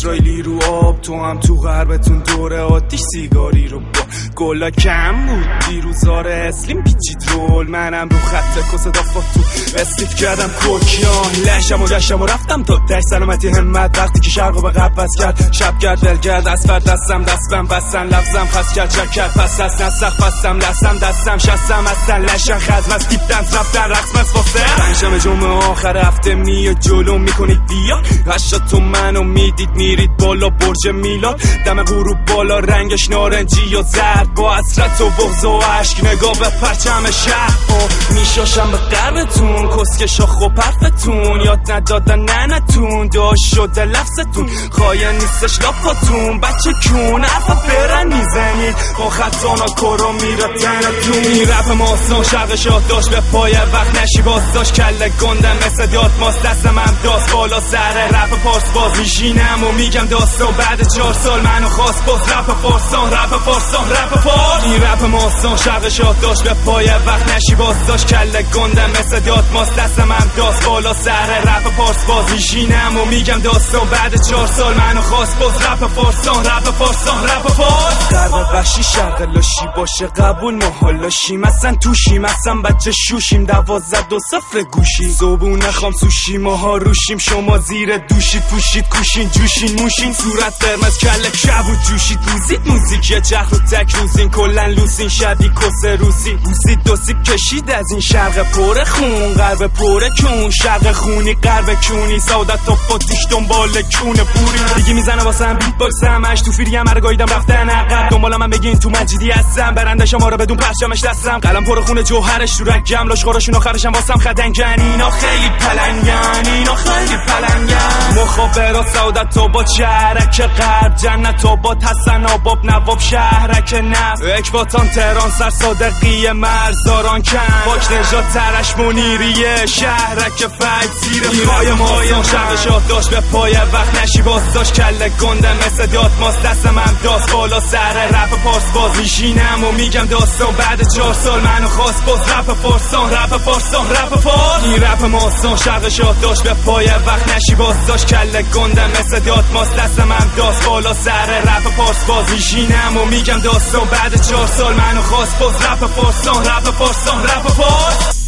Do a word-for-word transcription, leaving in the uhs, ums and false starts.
اسرائیلی رو آب، تو هم تو غربتون دوره آتیش سیگاری رو با گلا کم بود دیروزار اسلیم پیچید رول، منم رو خط کسه دافات تو استیف کردم کوکیان لشم و گشتم و رفتم تا ده سلامتی همت وقتی که شرقو به غرب بس کرد شب کرد دل کرد از فرد دستم دستم بستن لفظم خست کرد چک کرد پس از نسخ بستم لستم دستم شستم هستن لشن خزم از دیپ دنس رفتن رقص مست واسه پنجم جمعه آخر هفته میاد جلو میکنید بیا هشتاد تو منو میدید میرید بالا برج میلاد دم غروب بالا رنگش نارنجی و زرد با حسرت و بغض و عشق نگاه به پرچم شهر میشاشم به قربتون کسک شاخ و پرفتون یاد ندادن ننتون داشت شده لفظتون خواهی نیستش لاپاتون بچه کون حرفا برن میزنید با خطانا کرو میره تنتون این رپ ماستان شرق شاد داشت به پای وقت نشی باز داشت کله گندم مثل دیات ماست دستم هم داست بالا سر رپ پارس باز میشینم و میگم داستان بعد چهار سال منو خواست باز رپ پارسان رپ پارسان رپ پارس این رپ ماستان شرق شاد داشت به پای وقت نشی باز داشت کله گندم مثل دیات ماست دستم هم داست بالا سر رپ پارس باز میشینم و میگم داستان بعد چهار سال منو خواست باز رپ پارسان رپ پارسان رپ پارس غرب وحشی شرق لاشی باشه قبول محالاشیم اصلا توشیم اصلا بچه شوشیم دوازده دو صفر گوشی صبون نخوام سوشی ماها روشیم شما زیر دوشید پوشید کوشین جوشین موشین صورت قرمز کله کبود جوشید روزید موزیک یه چرخ رو تک روزین کلن لوسین شدی کسه روسی روزید دو سیب کشید از این شرق پر خون غرب پر کون شرق خونی غرب کونی سعادت تا پاتیش دنبال کونه پوری دیگه میزنه واسه هم بیت باکس همش تو فیری هم گاییدم رفتن عقب دنبال من بگین تو مجیدی هستم برنده شما رو بدون پرچمش دستم قلم پر خونه جوهرش تو رگم لاشخوراشون آخرشم واسم خدنگن اینا خیلی پلنگن اینا خیلی پلنگن مخابرات سعادت تا با شهرک غرب جنت آباد حسن آباب نواب شهرک نفت اکباتان تهران سر صادقی مرزداران کن باک نجات ترش منیریه شهرک فید زیر پای مایان شرق شاد داشت به پای وقت نشی باز داشت کله گندم مثل دیات ماست دستم هم داست بالا سر رپ پارس باز میشینم و میگم داستان بعد چهار سال منو خواست باز رپ پارسان رپ پارسان رپ پارس این رپ ماستان شرق شاد داشت به پای وقت نشی باز داشت کله گندم مثل دیات ماست دستم هم داست بالا سر رپ پارس باز میشینم و میگم داستان بعد چهار سال منو خواست باز رپ پارسان رپ پارسان رپ پارس